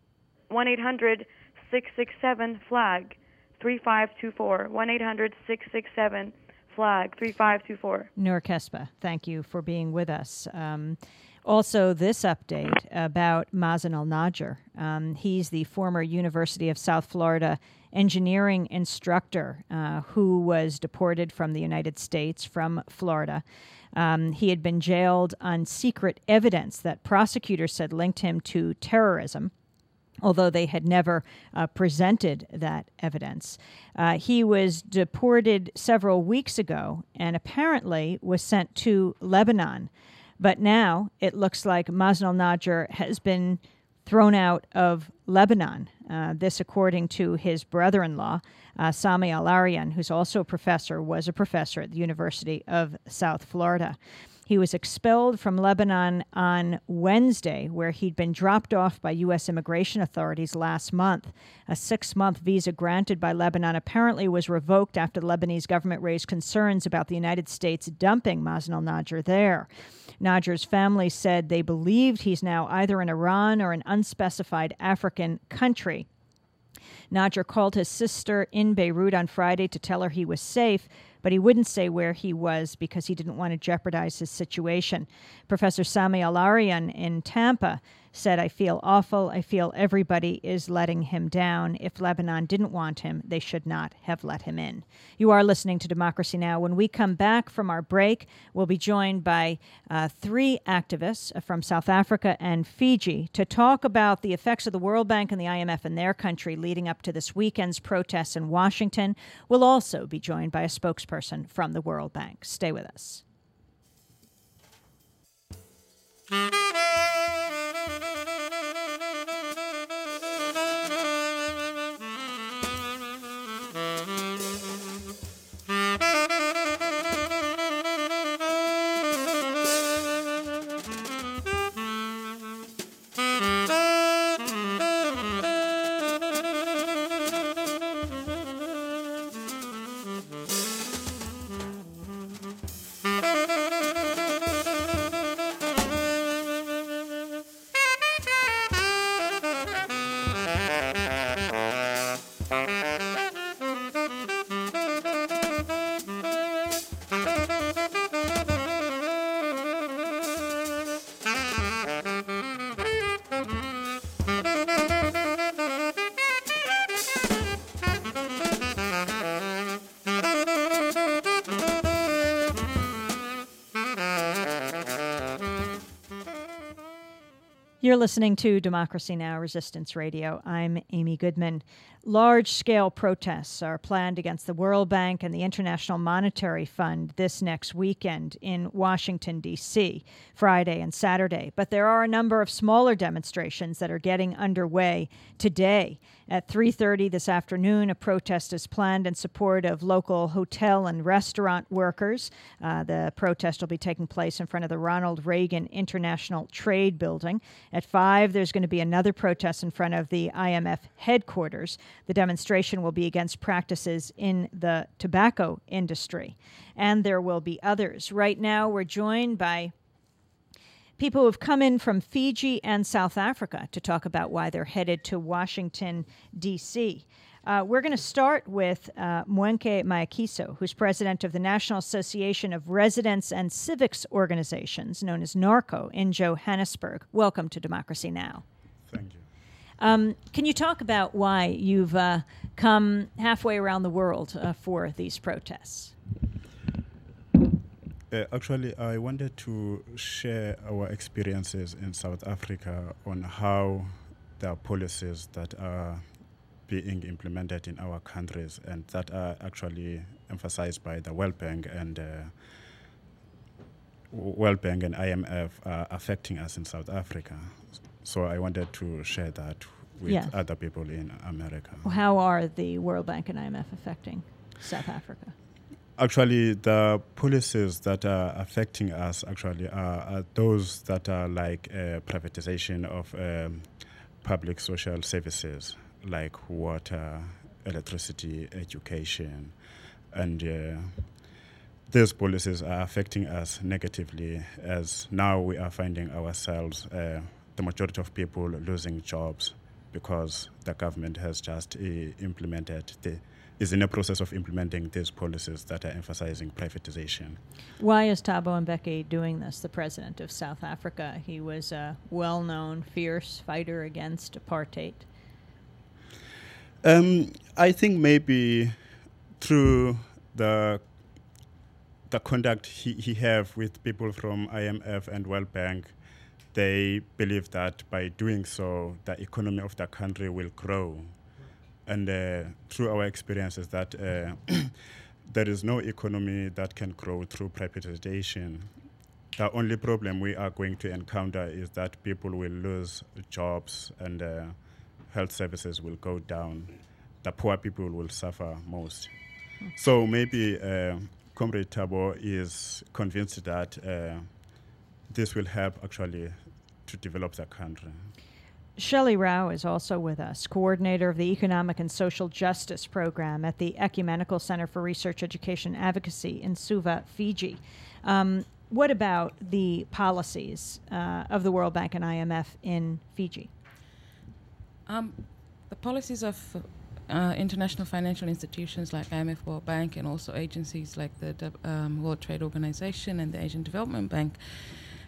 one eight hundred six six seven flag three five two four one eight hundred six six seven flag three five two four. Noor Kesbeh, thank you for being with us. Um, also, this update about Mazen Al-Najjar. Um, he's the former University of South Florida engineering instructor uh, who was deported from the United States, from Florida. Um, he had been jailed on secret evidence that prosecutors said linked him to terrorism, although they had never uh, presented that evidence. Uh, he was deported several weeks ago and apparently was sent to Lebanon. But now it looks like Mazen Al-Najjar has been thrown out of Lebanon. Uh, this according to his brother-in-law, uh, Sami Al-Arian, who's also a professor, was a professor at the University of South Florida. He was expelled from Lebanon on Wednesday, where he'd been dropped off by U S immigration authorities last month. A six-month visa granted by Lebanon apparently was revoked after the Lebanese government raised concerns about the United States dumping Mazen Al-Najjar there. Najjar's family said they believed he's now either in Iran or an unspecified African country. Najjar called his sister in Beirut on Friday to tell her he was safe, but he wouldn't say where he was because he didn't want to jeopardize his situation. Professor Sami Al-Arian in Tampa said, "I feel awful. I feel everybody is letting him down. If Lebanon didn't want him, they should not have let him in." You are listening to Democracy Now! When we come back from our break, we'll be joined by uh, three activists from South Africa and Fiji to talk about the effects of the World Bank and the I M F in their country leading up to this weekend's protests in Washington. We'll also be joined by a spokesperson from the World Bank. Stay with us. You're listening to Democracy Now! Resistance Radio. I'm Amy Goodman. Large-scale protests are planned against the World Bank and the International Monetary Fund this next weekend in Washington, D C, Friday and Saturday. But there are a number of smaller demonstrations that are getting underway today. At three thirty this afternoon, a protest is planned in support of local hotel and restaurant workers. Uh, the protest will be taking place in front of the Ronald Reagan International Trade Building. At five, there's going to be another protest in front of the I M F headquarters. The demonstration will be against practices in the tobacco industry. And there will be others. Right now, we're joined by people who have come in from Fiji and South Africa to talk about why they're headed to Washington, D C. Uh, we're going to start with uh, Mwenke Mayakiso, who's president of the National Association of Residents and Civics Organizations, known as NARCO, in Johannesburg. Welcome to Democracy Now! Thank you. Um, can you talk about why you've uh, come halfway around the world uh, for these protests? Uh, actually, I wanted to share our experiences in South Africa on how there are policies that are being implemented in our countries and that are actually emphasized by the World Bank and uh, World Bank and I M F are affecting us in South Africa. So I wanted to share that with yes. other people in America. How are the World Bank and I M F affecting South Africa? Actually, the policies that are affecting us actually are, are those that are like uh, privatization of um, public social services, like water, electricity, education, and uh, these policies are affecting us negatively, as now we are finding ourselves, uh, the majority of people losing jobs because the government has just uh, implemented the is in a process of implementing these policies that are emphasizing privatization. Why is Thabo Mbeki doing this, the president of South Africa? He was a well-known, fierce fighter against apartheid. Um, I think maybe through the the conduct he, he have with people from I M F and World Bank, they believe that by doing so, the economy of the country will grow. And uh, through our experiences that uh, there is no economy that can grow through privatization. The only problem we are going to encounter is that people will lose jobs and uh, health services will go down. The poor people will suffer most. Mm. So maybe uh, Comrade Thabo is convinced that uh, this will help actually to develop the country. Shelley Rao is also with us, coordinator of the Economic and Social Justice Program at the Ecumenical Center for Research, Education, and Advocacy in Suva, Fiji. Um, what about the policies uh, of the World Bank and I M F in Fiji? Um, the policies of uh, international financial institutions like I M F, World Bank, and also agencies like the um, World Trade Organization and the Asian Development Bank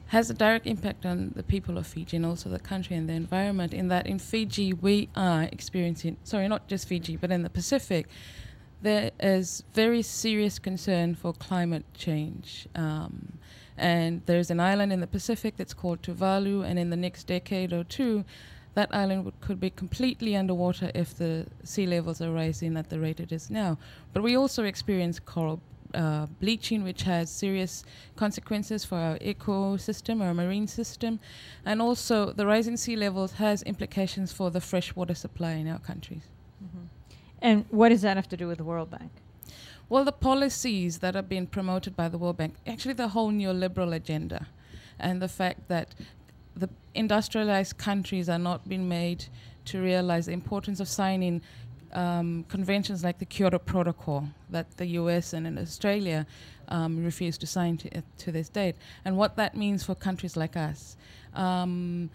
has a direct impact on the people of Fiji and also the country and the environment, in that in Fiji we are experiencing, sorry, not just Fiji, but in the Pacific, there is very serious concern for climate change. Um, and there's an island in the Pacific that's called Tuvalu, and in the next decade or two, that island would, could be completely underwater if the sea levels are rising at the rate it is now. But we also experience coral uh, bleaching, which has serious consequences for our ecosystem, our marine system. And also the rising sea levels has implications for the freshwater supply in our countries. Mm-hmm. And what does that have to do with the World Bank? Well, the policies that are being promoted by the World Bank, actually the whole neoliberal agenda, and the fact that the industrialized countries are not being made to realize the importance of signing um, conventions like the Kyoto Protocol that the U S and in Australia um, refuse to sign to, uh, to this date, and what that means for countries like us. Um,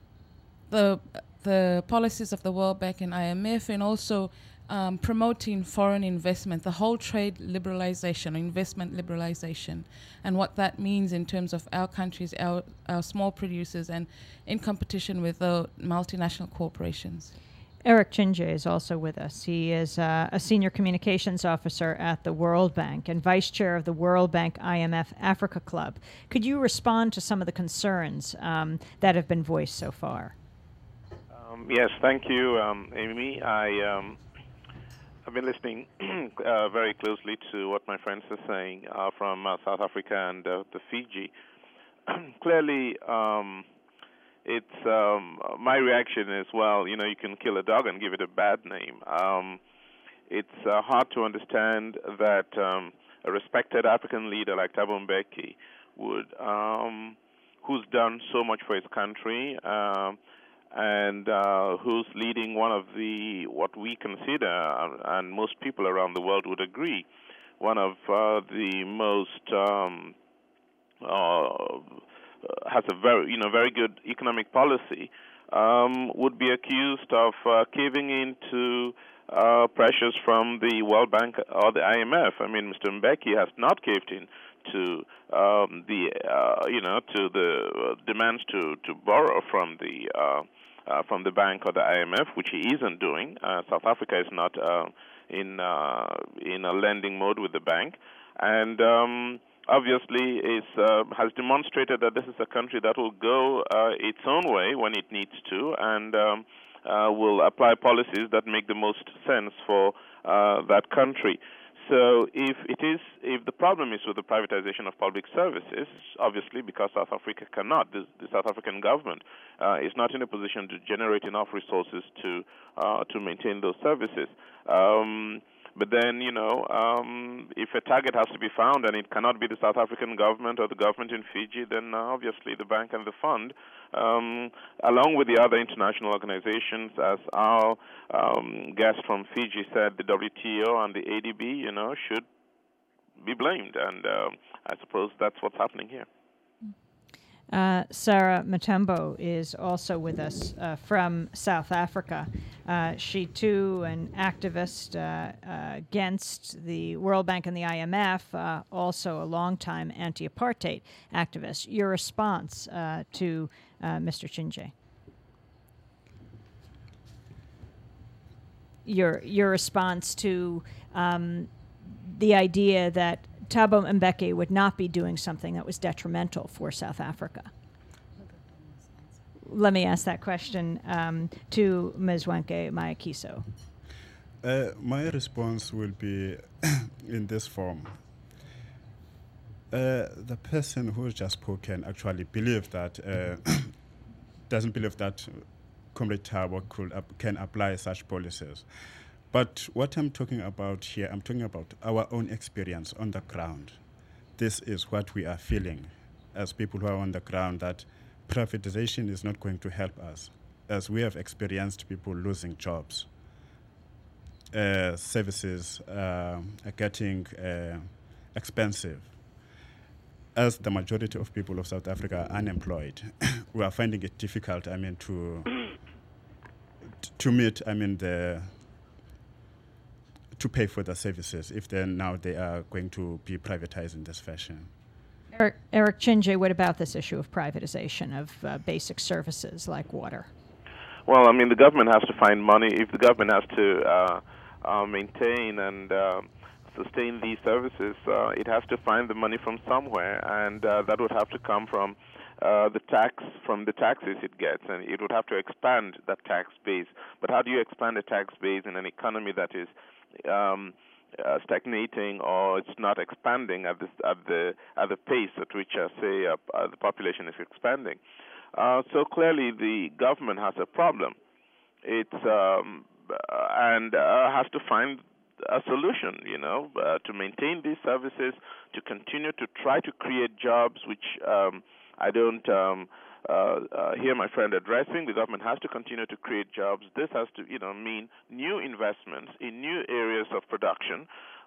the the policies of the World Bank and I M F, and also Um, promoting foreign investment, the whole trade liberalization, investment liberalization, and what that means in terms of our countries, our, our small producers, and in competition with the multinational corporations. Eric Chinje is also with us. He is uh, a senior communications officer at the World Bank and vice chair of the World Bank I M F Africa Club. Could you respond to some of the concerns um, that have been voiced so far? Um, yes, thank you, um, Amy. I um, I've been listening uh, very closely to what my friends are saying uh, from uh, South Africa and uh, the Fiji. Clearly, um, it's um, my reaction is, well, you know, you can kill a dog and give it a bad name. Um, it's uh, hard to understand that um, a respected African leader like Thabo Mbeki would, um, who's done so much for his country, um, and uh, who's leading one of the, what we consider, uh, and most people around the world would agree, one of uh, the most, um, uh, has a very, you know, very good economic policy, um, would be accused of uh, caving into uh, pressures from the World Bank or the I M F. I mean, Mister Mbeki has not caved in to um, the, uh, you know, to the uh, demands to, to borrow from the uh, Uh, from the bank or the I M F, which he isn't doing. Uh, South Africa is not uh, in uh, in a lending mode with the bank, and um, obviously is uh, has demonstrated that this is a country that will go uh, its own way when it needs to, and um, uh, will apply policies that make the most sense for uh, that country. So if it is, if the problem is with the privatization of public services, obviously because South Africa cannot, the, the South African government uh, is not in a position to generate enough resources to uh, to maintain those services. Um, but then, you know, um, if a target has to be found and it cannot be the South African government or the government in Fiji, then uh, obviously the bank and the fund, um, along with the other international organizations, as our um, guest from Fiji said, the W T O and the A D B, you know, should be blamed. And um, I suppose that's what's happening here. Uh, Sarah Matembo is also with us uh, from South Africa. Uh, she, too, an activist uh, uh, against the World Bank and the I M F, uh, also a longtime anti-apartheid activist. Your response uh, to uh, Mister Chinje? Your, your response to um, the idea that Thabo Mbeki would not be doing something that was detrimental for South Africa. Let me ask that question um, to Miz Wenke Mayakiso. Uh, my response will be in this form. Uh, the person who has just spoken actually believes that, uh, doesn't believe that Comrade Thabo could, uh, can apply such policies. But what I'm talking about here, I'm talking about our own experience on the ground. This is what we are feeling as people who are on the ground, that privatization is not going to help us, as we have experienced people losing jobs. Uh, services uh, are getting uh, expensive. As the majority of people of South Africa are unemployed, we are finding it difficult, I mean, to, to meet, I mean, the to pay for the services if then now they are going to be privatized in this fashion. Uh, Eric, Eric Chinjay, what about this issue of privatization of uh, basic services like water? Well, I mean, the government has to find money. If the government has to uh, uh, maintain and uh, sustain these services, uh, it has to find the money from somewhere, and uh, that would have to come from uh, the tax, from the taxes it gets, and it would have to expand that tax base. But how do you expand a tax base in an economy that is um, uh, stagnating, or it's not expanding at the at the at the pace at which, uh, say, uh, uh, the population is expanding? Uh, so clearly, the government has a problem. It's um, uh, and uh, has to find a solution, you know, uh, to maintain these services, to continue to try to create jobs, which um, I don't um, uh, uh, hear my friend addressing. The government has to continue to create jobs. This has to, you know, mean new investments in new areas of production,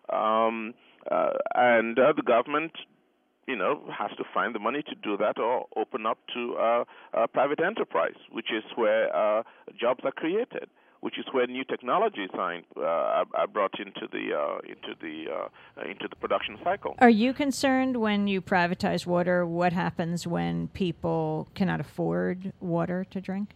um, uh, and uh, the government, you know, has to find the money to do that, or open up to uh, uh, private enterprise, which is where uh, jobs are created, which is where new technologies are, uh, are brought into the uh, into the uh, into the production cycle. Are you concerned when you privatize water? What happens when people cannot afford water to drink?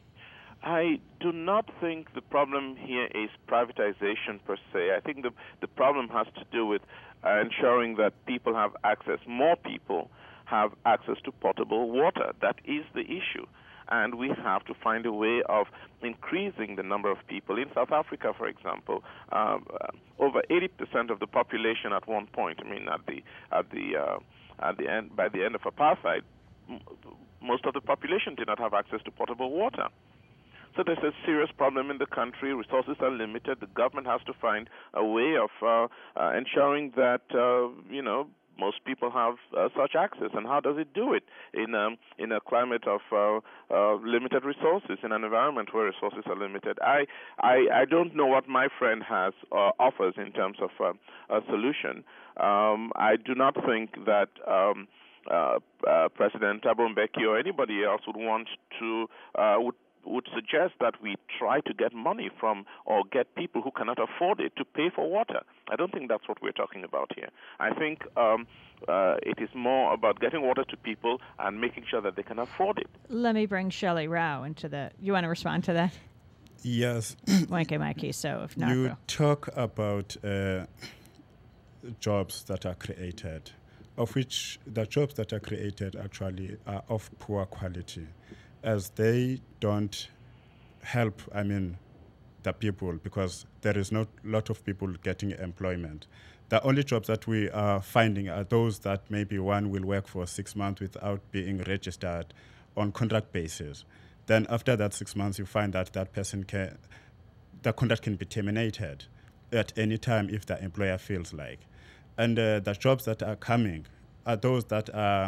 I do not think the problem here is privatization per se. I think the the problem has to do with uh, ensuring that people have access, more people have access to potable water. That is the issue. And we have to find a way of increasing the number of people. In South Africa, for example, um, uh, over eighty percent of the population at one point, I mean, at the at the uh, at the end, by the end of apartheid, m- most of the population did not have access to potable water. So there's a serious problem in the country. Resources are limited. The government has to find a way of uh, uh, ensuring that uh, you know. most people have uh, such access, and how does it do it in um, in a climate of uh, uh, limited resources, in an environment where resources are limited? I I, I don't know what my friend has uh, offers in terms of uh, a solution. Um, I do not think that um, uh, uh, President Thabo Mbeki or anybody else would want to uh, would. would suggest that we try to get money from, or get people who cannot afford it to pay for water. I don't think that's what we're talking about here. I think um, uh, it is more about getting water to people and making sure that they can afford it. Let me bring Shelley Rao into the... You want to respond to that? Yes. Wanke Mikey, so if not... You Rao. talk about uh, jobs that are created, of which the jobs that are created actually are of poor quality, as they don't help, I mean, the people, because there is not a lot of people getting employment. The only jobs that we are finding are those that maybe one will work for six months without being registered on contract basis. Then after that six months, you find that that person can, the contract can be terminated at any time if the employer feels like. And uh, the jobs that are coming are those that are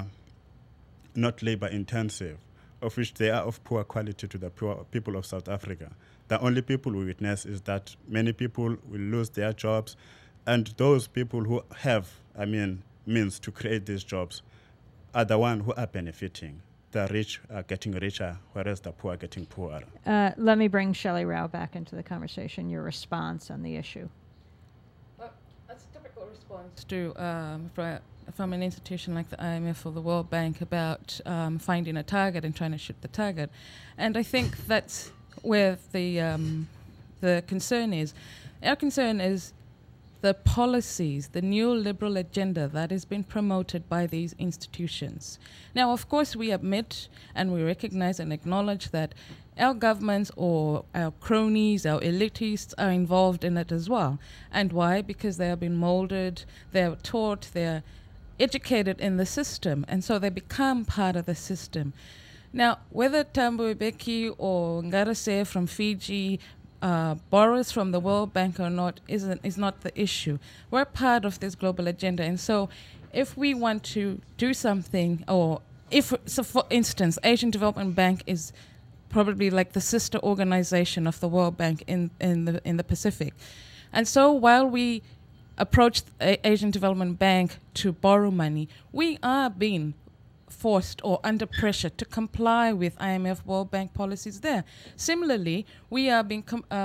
not labor intensive, of which they are of poor quality to the poor people of South Africa. The only people we witness is that many people will lose their jobs, and those people who have, I mean, means to create these jobs are the ones who are benefiting. The rich are getting richer, whereas the poor are getting poorer. Uh, let me bring Shelley Rao back into the conversation, your response on the issue. Well, that's a typical response to um, for from an institution like the I M F or the World Bank about um, finding a target and trying to shoot the target. And I think that's where the um, the concern is. Our concern is the policies, the neoliberal agenda that has been promoted by these institutions. Now, of course, we admit and we recognize and acknowledge that our governments or our cronies, our elitists are involved in it as well. And why? Because they have been molded, they're taught, they're educated in the system, and so they become part of the system. Now, whether Thabo Mbeki or Ngarase from Fiji uh, borrows from the World Bank or not isn't is not the issue. We're part of this global agenda, and so if we want to do something, or if, so for instance, Asian Development Bank is probably like the sister organization of the World Bank in, in the in the Pacific. And so while we approach the Asian Development Bank to borrow money, we are being forced or under pressure to comply with I M F World Bank policies there. Similarly, we are being com- um,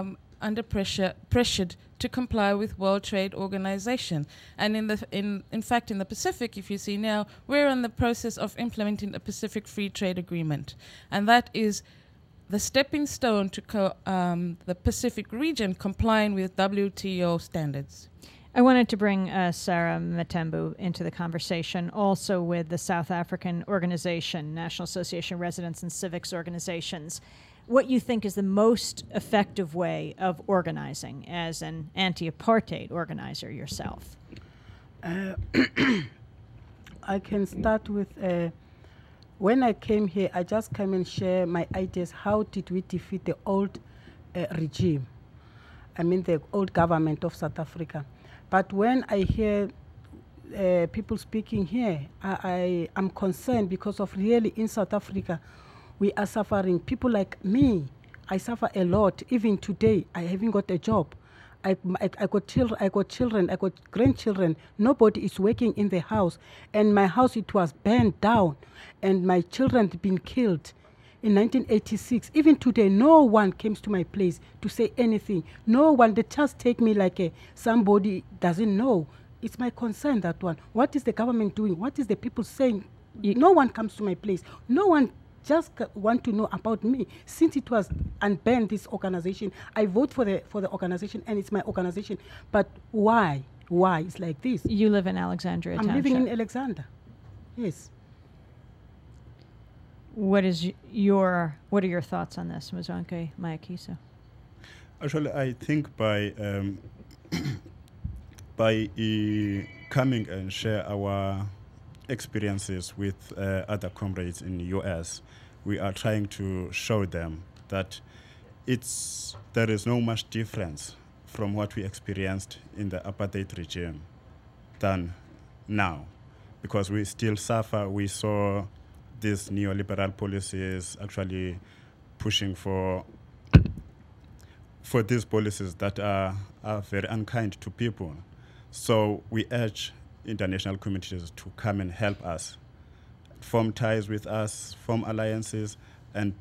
under pressure, pressured to comply with World Trade Organization. And in the in in fact, in the Pacific, if you see now, we're in the process of implementing a Pacific Free Trade Agreement, and that is the stepping stone to co- um, the Pacific region complying with W T O standards. I wanted to bring uh, Sarah Mtembu into the conversation, also with the South African organization, National Association of Residents and Civics Organizations. What you think is the most effective way of organizing as an anti-apartheid organizer yourself? Uh, I can start with, uh, when I came here, I just came and share my ideas. How did we defeat the old uh, regime? I mean, the old government of South Africa. But when I hear uh, people speaking here, I, I am concerned because of really in South Africa, we are suffering. People like me, I suffer a lot. Even today, I haven't got a job. I, I, I got children, I got children, I got grandchildren. Nobody is working in the house. And my house, it was burned down. And my children had been killed in nineteen eighty-six. Even today, no one comes to my place to say anything. No one, they just take me like a, somebody doesn't know. It's my concern, that one. What is the government doing? What is the people saying? You, no one comes to my place. No one just want to know about me. Since it was unbanned, this organization, I vote for the for the organization, and it's my organization. But why? Why? It's like this. You live in Alexandria I'm Township. living in Alexander. Yes. What is y- your What are your thoughts on this, Mzwanke Mayakiso? Actually, I think by um, by uh, coming and share our experiences with uh, other comrades in the U S, we are trying to show them that it's there is no much difference from what we experienced in the apartheid regime than now, because we still suffer. We saw these neoliberal policies actually pushing for for these policies that are, are very unkind to people. So we urge international communities to come and help us, form ties with us, form alliances, and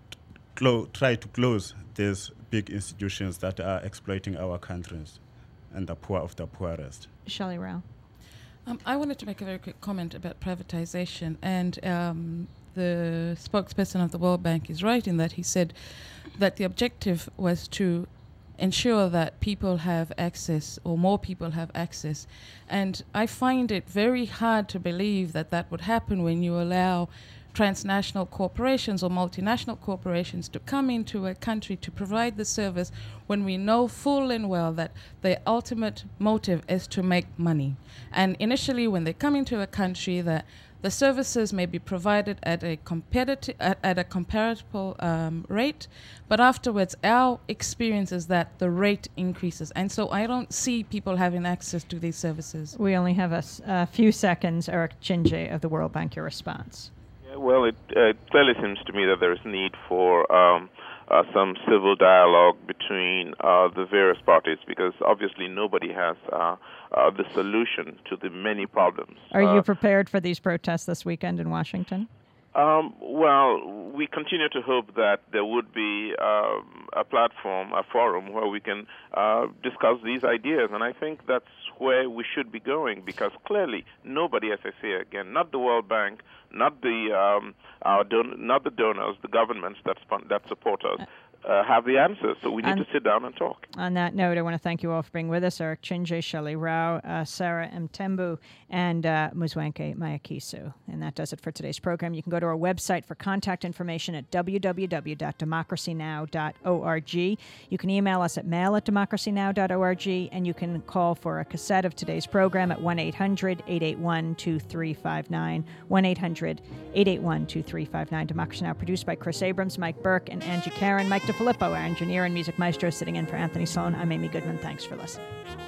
clo- try to close these big institutions that are exploiting our countries and the poor of the poorest. Shelley Rao. Um, I wanted to make a very quick comment about privatization, and um, the spokesperson of the World Bank is right in that he said that the objective was to ensure that people have access, or more people have access. And I find it very hard to believe that that would happen when you allow transnational corporations or multinational corporations to come into a country to provide the service when we know full and well that their ultimate motive is to make money. And initially, when they come into a country, that the services may be provided at a competitive, at, at a comparable um, rate, but afterwards, our experience is that the rate increases, and so I don't see people having access to these services. We only have a, s- a few seconds. Eric Chinje of the World Bank, your response. Yeah, well, it uh, clearly seems to me that there is need for um, uh, some civil dialogue between uh, the various parties, because obviously nobody has uh, uh, the solution to the many problems. Are uh, you prepared for these protests this weekend in Washington? Um, well, we continue to hope that there would be um, a platform, a forum where we can uh, discuss these ideas, and I think that's where we should be going, because clearly nobody, as I say again, not the World Bank, not the um, our don- not the donors, the governments that spon- that support us, uh, have the answers. So we need And to sit down and talk. On that note, I want to thank you all for being with us. Eric Chinje, Shelley Rao, uh, Sarah Mtembu, and uh, Mzwanke Mayakiso. And that does it for today's program. You can go to our website for contact information at w w w dot democracy now dot org. You can email us at mail at democracy now dot org, and you can call for a cassette of today's program at one eight hundred eight eight one two three five nine, one eight hundred eight eight one two three five nine. Democracy Now! Produced by Chris Abrams, Mike Burke, and Angie Karen. Mike DeFilippo, our engineer and music maestro, sitting in for Anthony Sloan. I'm Amy Goodman. Thanks for listening.